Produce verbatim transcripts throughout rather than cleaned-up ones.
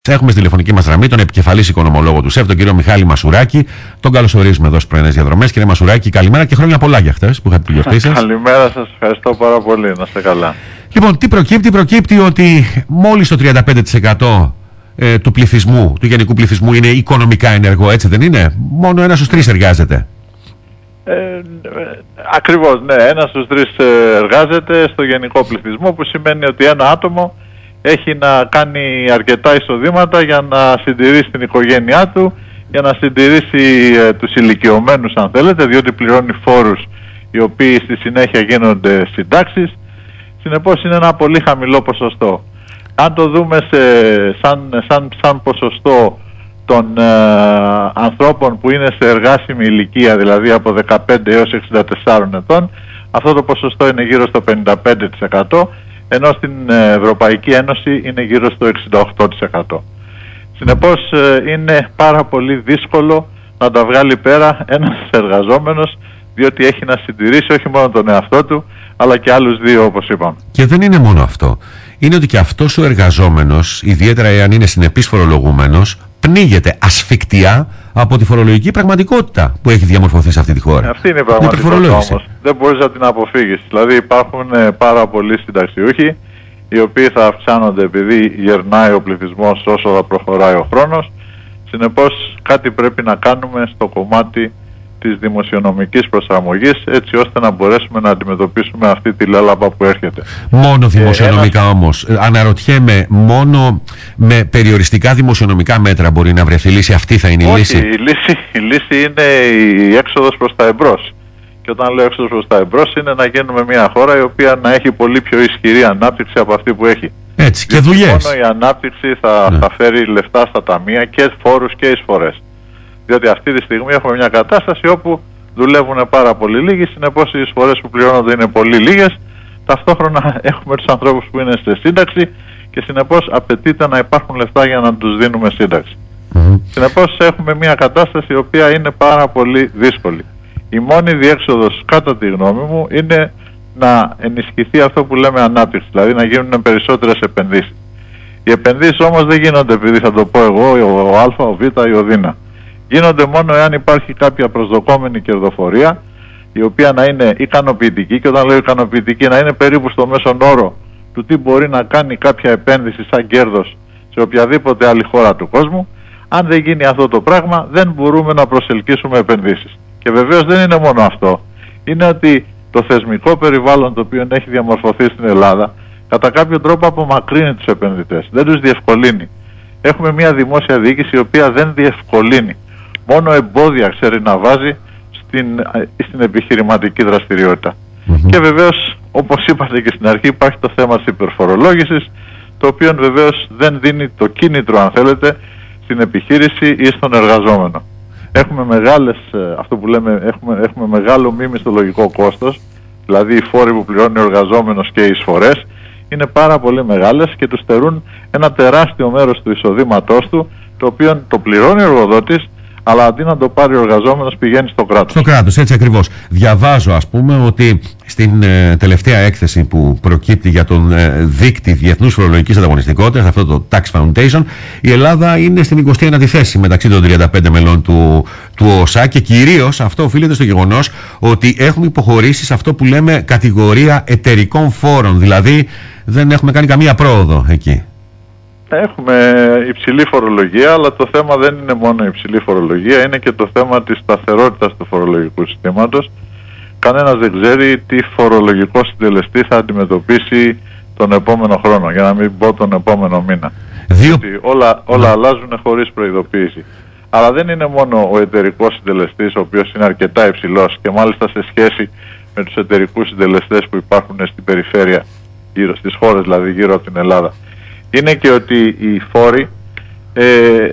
Έχουμε στη τηλεφωνική μας γραμμή τον επικεφαλής οικονομολόγο του ΣΕΦ, τον κύριο Μιχάλη Μασουράκη. Τον καλωσορίζουμε εδώ στις πρωινές διαδρομές. Κύριε Μασουράκη, καλημέρα και χρόνια πολλά για χτες που είχατε τη γιορτή σας. Καλημέρα σας, ευχαριστώ πάρα πολύ. Να είστε καλά. Λοιπόν, τι προκύπτει, προκύπτει ότι μόλις το τριάντα πέντε τοις εκατό ε, του πληθυσμού, του γενικού πληθυσμού, είναι οικονομικά ενεργό, έτσι δεν είναι? Μόνο ένας στους τρεις εργάζεται. Ε, ε, ακριβώς, ναι. Ένας στους τρεις εργάζεται στο γενικό πληθυσμό, που σημαίνει ότι ένα άτομο έχει να κάνει αρκετά εισοδήματα για να συντηρήσει την οικογένειά του, για να συντηρήσει ε, τους ηλικιωμένους, αν θέλετε, διότι πληρώνει φόρους οι οποίοι στη συνέχεια γίνονται συντάξεις. Συνεπώς είναι ένα πολύ χαμηλό ποσοστό. Αν το δούμε σε, σαν, σαν, σαν ποσοστό των ε, ανθρώπων που είναι σε εργάσιμη ηλικία, δηλαδή από δεκαπέντε έως εξήντα τέσσερα ετών, αυτό το ποσοστό είναι γύρω στο πενήντα πέντε τοις εκατό, ενώ στην Ευρωπαϊκή Ένωση είναι γύρω στο εξήντα οκτώ τοις εκατό. Συνεπώς ε, είναι πάρα πολύ δύσκολο να τα βγάλει πέρα ένας εργαζόμενος, διότι έχει να συντηρήσει όχι μόνο τον εαυτό του, αλλά και άλλους δύο, όπως είπαμε. Και δεν είναι μόνο αυτό. Είναι ότι και αυτός ο εργαζόμενος, ιδιαίτερα εάν είναι συνεπής φορολογούμενος, πνίγεται ασφικτιά από τη φορολογική πραγματικότητα που έχει διαμορφωθεί σε αυτή τη χώρα. Αυτή είναι η πραγματικότητα όμως. Δεν μπορείς να την αποφύγεις. Δηλαδή υπάρχουν ε, πάρα πολλοί συνταξιούχοι, οι οποίοι θα αυξάνονται επειδή γερνάει ο πληθυσμός όσο θα προχωράει ο χρόνος. Συνεπώς κάτι πρέπει να κάνουμε στο κομμάτι της δημοσιονομικής προσαρμογής, έτσι ώστε να μπορέσουμε να αντιμετωπίσουμε αυτή τη λέλαπα που έρχεται. Μόνο δημοσιονομικά ένας... όμως. Αναρωτιέμαι, μόνο με περιοριστικά δημοσιονομικά μέτρα μπορεί να βρεθεί λύση? Αυτή θα είναι η Όχι, λύση? Η λύση, η λύση είναι η έξοδος προς τα εμπρός. Και όταν λέω έξοδος προς τα εμπρός, είναι να γίνουμε μια χώρα η οποία να έχει πολύ πιο ισχυρή ανάπτυξη από αυτή που έχει. Έτσι, και δουλειές. Μόνο η ανάπτυξη θα, ναι. θα φέρει λεφτά στα ταμεία, και φόρους και εισφορές. Διότι αυτή τη στιγμή έχουμε μια κατάσταση όπου δουλεύουν πάρα πολύ λίγοι, συνεπώς οι εισφορές που πληρώνονται είναι πολύ λίγες. Ταυτόχρονα έχουμε τους ανθρώπους που είναι σε σύνταξη και συνεπώς απαιτείται να υπάρχουν λεφτά για να τους δίνουμε σύνταξη. Mm-hmm. Συνεπώς έχουμε μια κατάσταση η οποία είναι πάρα πολύ δύσκολη. Η μόνη διέξοδος, κατά τη γνώμη μου, είναι να ενισχυθεί αυτό που λέμε ανάπτυξη, δηλαδή να γίνουν περισσότερες επενδύσεις. Οι επενδύσεις όμως δεν γίνονται επειδή θα το πω εγώ, ο Α, ο Β ή ο Δ. Γίνονται μόνο εάν υπάρχει κάποια προσδοκόμενη κερδοφορία, η οποία να είναι ικανοποιητική, και όταν λέω ικανοποιητική, να είναι περίπου στο μέσον όρο του τι μπορεί να κάνει κάποια επένδυση σαν κέρδος σε οποιαδήποτε άλλη χώρα του κόσμου. Αν δεν γίνει αυτό το πράγμα, δεν μπορούμε να προσελκύσουμε επενδύσεις. Και βεβαίως δεν είναι μόνο αυτό. Είναι ότι το θεσμικό περιβάλλον το οποίο έχει διαμορφωθεί στην Ελλάδα κατά κάποιο τρόπο απομακρύνει τους επενδυτές, δεν τους διευκολύνει. Έχουμε μια δημόσια διοίκηση η οποία δεν διευκολύνει. Μόνο εμπόδια ξέρει να βάζει στην, στην επιχειρηματική δραστηριότητα. Mm-hmm. Και βεβαίως, όπως είπατε και στην αρχή, υπάρχει το θέμα της υπερφορολόγησης, το οποίο βεβαίως δεν δίνει το κίνητρο, αν θέλετε, στην επιχείρηση ή στον εργαζόμενο. Έχουμε μεγάλες, αυτό που λέμε, έχουμε, έχουμε μεγάλο μη μισθολογικό κόστος, δηλαδή οι φόροι που πληρώνει ο εργαζόμενος και οι εισφορές είναι πάρα πολύ μεγάλες και του στερούν ένα τεράστιο μέρος του εισοδήματός του, το οποίο το πληρώνει ο εργοδότης, αλλά αντί να το πάρει ο εργαζόμενος πηγαίνει στο κράτος. Στο κράτος, έτσι ακριβώς. Διαβάζω, ας πούμε, ότι στην ε, τελευταία έκθεση που προκύπτει για τον ε, δείκτη διεθνούς φορολογικής ανταγωνιστικότητας, αυτό το Tax Foundation, η Ελλάδα είναι στην εικοστή ένατη θέση μεταξύ των τριάντα πέντε μελών του, του ΟΣΑ, και κυρίως αυτό οφείλεται στο γεγονός ότι έχουμε υποχωρήσει σε αυτό που λέμε κατηγορία εταιρικών φόρων, δηλαδή δεν έχουμε κάνει καμία πρόοδο εκεί. Έχουμε υψηλή φορολογία, αλλά το θέμα δεν είναι μόνο η υψηλή φορολογία, είναι και το θέμα της σταθερότητας του φορολογικού συστήματος. Κανένας δεν ξέρει τι φορολογικό συντελεστή θα αντιμετωπίσει τον επόμενο χρόνο, για να μην πω τον επόμενο μήνα. Δύο... όλα, όλα ναι. αλλάζουν χωρίς προειδοποίηση. Αλλά δεν είναι μόνο ο εταιρικός συντελεστής, ο οποίος είναι αρκετά υψηλός και μάλιστα σε σχέση με τους εταιρικούς συντελεστές που υπάρχουν στην περιφέρεια, γύρω στις χώρες δηλαδή γύρω από την Ελλάδα. Είναι και ότι οι φόροι ε,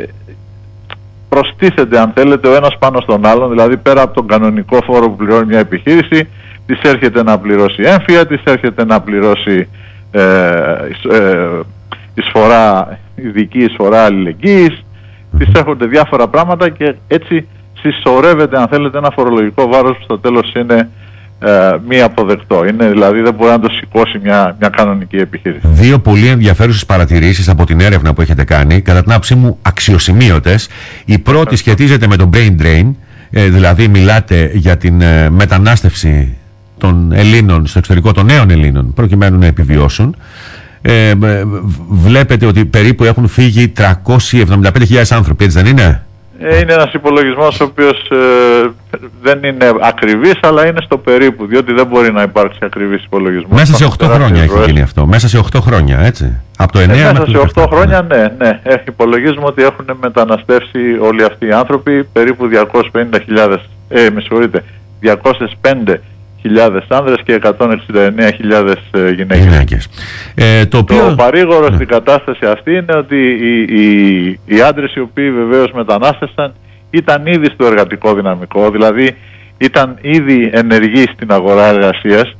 προστίθενται, αν θέλετε, ο ένας πάνω στον άλλον, δηλαδή πέρα από τον κανονικό φόρο που πληρώνει μια επιχείρηση, της έρχεται να πληρώσει έμφυα, της έρχεται να πληρώσει ε, ε, εισφορά, ειδική εισφορά αλληλεγγύης, της έρχονται διάφορα πράγματα και έτσι συσσωρεύεται, αν θέλετε, ένα φορολογικό βάρος που στο τέλος είναι ε, μη αποδεκτό. Είναι, δηλαδή δεν μπορεί να το σηκώσει μια, μια κανονική επιχείρηση. Δύο πολύ ενδιαφέρουσες παρατηρήσεις από την έρευνα που έχετε κάνει, κατά την άποψή μου αξιοσημείωτες. Η πρώτη σχετίζεται με το brain drain, ε, δηλαδή μιλάτε για την ε, μετανάστευση των Ελλήνων στο εξωτερικό, των νέων Ελλήνων, προκειμένου να επιβιώσουν. Ε, βλέπετε ότι περίπου έχουν φύγει τριακόσιες εβδομήντα πέντε χιλιάδες άνθρωποι, έτσι δεν είναι? Ε, είναι ένας υπολογισμός ο οποίος ε, δεν είναι ακριβής, αλλά είναι στο περίπου, διότι δεν μπορεί να υπάρξει ακριβής υπολογισμός. Μέσα σε οκτώ χρόνια έχει γίνει αυτό. Μέσα σε οκτώ χρόνια, έτσι. Από το εννέα ε, μέχρι μέσα σε οκτώ χρόνια, ναι, ναι. Έχει υπολογίζουμε ότι έχουν μεταναστεύσει όλοι αυτοί οι άνθρωποι, περίπου διακόσιες πενήντα χιλιάδες, ε, με συγχωρείτε, διακόσιες πέντε χιλιάδες άνδρες και εκατόν εξήντα εννέα χιλιάδες ε, γυναίκες. γυναίκες. Ε, το, οποίο... το παρήγορο ναι. στην κατάσταση αυτή είναι ότι οι, οι, οι άντρες οι οποίοι βεβαίως μετανάστευσαν ήταν ήδη στο εργατικό δυναμικό, δηλαδή ήταν ήδη ενεργοί στην αγορά εργασίας,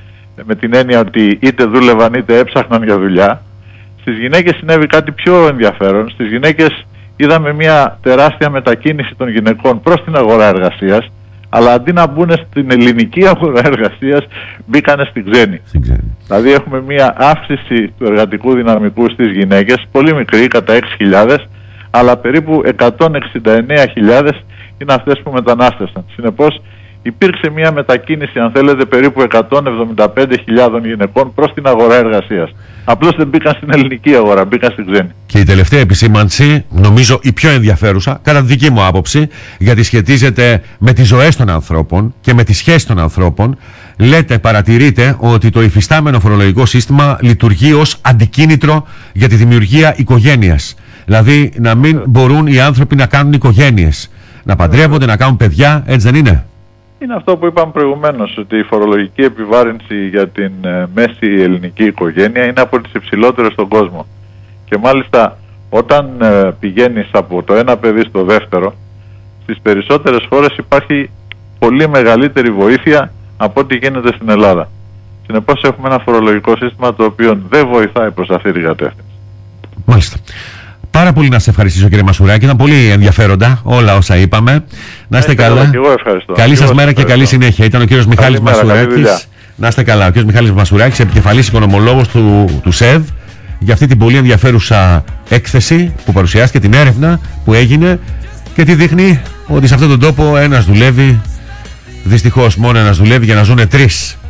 με την έννοια ότι είτε δούλευαν είτε έψαχναν για δουλειά. Στις γυναίκες συνέβη κάτι πιο ενδιαφέρον. Στις γυναίκες είδαμε μια τεράστια μετακίνηση των γυναικών προς την αγορά εργασίας, αλλά αντί να μπουν στην ελληνική αγορά εργασίας, μπήκανε στην ξένη. ξένη. Δηλαδή έχουμε μια αύξηση του εργατικού δυναμικού στις γυναίκες, πολύ μικρή, κατά έξι χιλιάδες, αλλά περίπου εκατόν εξήντα εννέα χιλιάδες είναι αυτές που μετανάστευσαν. Συνεπώς υπήρξε μια μετακίνηση, αν θέλετε, περίπου εκατόν εβδομήντα πέντε χιλιάδων γυναικών προς την αγορά εργασίας. Απλώς δεν μπήκαν στην ελληνική αγορά, μπήκαν στην ξένη. Και η τελευταία επισήμανση, νομίζω η πιο ενδιαφέρουσα, κατά τη δική μου άποψη, γιατί σχετίζεται με τις ζωές των ανθρώπων και με τις σχέσεις των ανθρώπων, λέτε, παρατηρείτε ότι το υφιστάμενο φορολογικό σύστημα λειτουργεί ως αντικίνητρο για τη δημιουργία οικογένειας. Δηλαδή να μην μπορούν οι άνθρωποι να κάνουν οικογένειες, να παντρεύονται, να κάνουν παιδιά, έτσι δεν είναι? Είναι αυτό που είπαμε προηγουμένως, ότι η φορολογική επιβάρυνση για την ε, μέση ελληνική οικογένεια είναι από τις υψηλότερες στον κόσμο. Και μάλιστα όταν ε, πηγαίνεις από το ένα παιδί στο δεύτερο, στις περισσότερες χώρες υπάρχει πολύ μεγαλύτερη βοήθεια από ό,τι γίνεται στην Ελλάδα. Συνεπώς έχουμε ένα φορολογικό σύστημα το οποίο δεν βοηθάει προς αυτή την κατεύθυνση. Μάλιστα. Πάρα πολύ να σε ευχαριστήσω, κύριε Μασουράκη. Ήταν πολύ ενδιαφέροντα όλα όσα είπαμε. Να είστε καλά. Και εγώ ευχαριστώ. Καλή σας μέρα και καλή συνέχεια. Ήταν ο κύριος Μιχάλης Μασουράκης. Να είστε καλά. Ο κύριος Μιχάλης Μασουράκης, επικεφαλής οικονομολόγος του, του ΣΕΔ, για αυτή την πολύ ενδιαφέρουσα έκθεση που παρουσιάστηκε, την έρευνα που έγινε και τι δείχνει ότι σε αυτόν τον τόπο ένας δουλεύει, δυστυχώς μόνο ένας δουλεύει για να ζουν τρεις.